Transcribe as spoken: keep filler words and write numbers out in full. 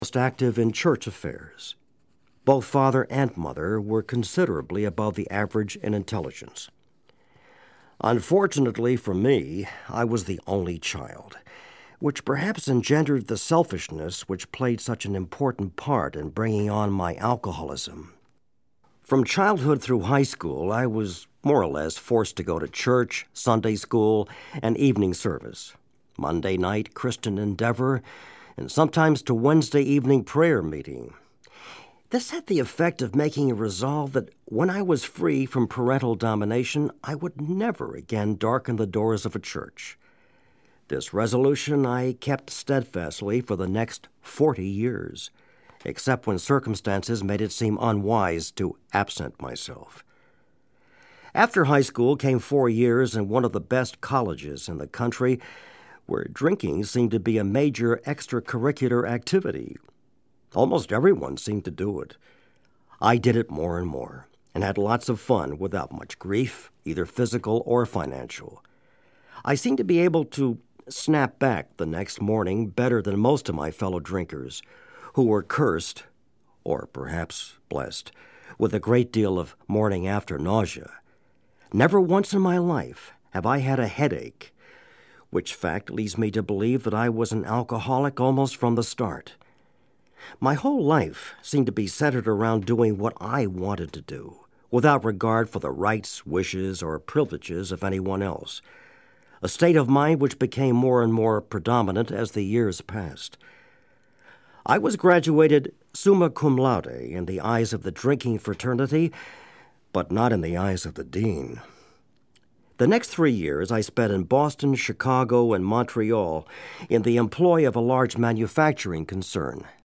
most active in church affairs. Both father and mother were considerably above the average in intelligence. Unfortunately for me, I was the only child, which perhaps engendered the selfishness which played such an important part in bringing on my alcoholism. From childhood through high school, I was more or less forced to go to church, Sunday school, and evening service, Monday night Christian Endeavor, and sometimes to Wednesday evening prayer meeting. This had the effect of making a resolve that when I was free from parental domination, I would never again darken the doors of a church. This resolution I kept steadfastly for the next forty years, except when circumstances made it seem unwise to absent myself. After high school came four years in one of the best colleges in the country, where drinking seemed to be a major extracurricular activity. Almost everyone seemed to do it. I did it more and more, and had lots of fun without much grief, either physical or financial. I seemed to be able to snap back the next morning better than most of my fellow drinkers, who were cursed, or perhaps blessed, with a great deal of morning-after nausea. Never once in my life have I had a headache, which fact leads me to believe that I was an alcoholic almost from the start. My whole life seemed to be centered around doing what I wanted to do, without regard for the rights, wishes, or privileges of anyone else, a state of mind which became more and more predominant as the years passed. I was graduated summa cum laude in the eyes of the drinking fraternity, but not in the eyes of the dean. The next three years I spent in Boston, Chicago, and Montreal in the employ of a large manufacturing concern,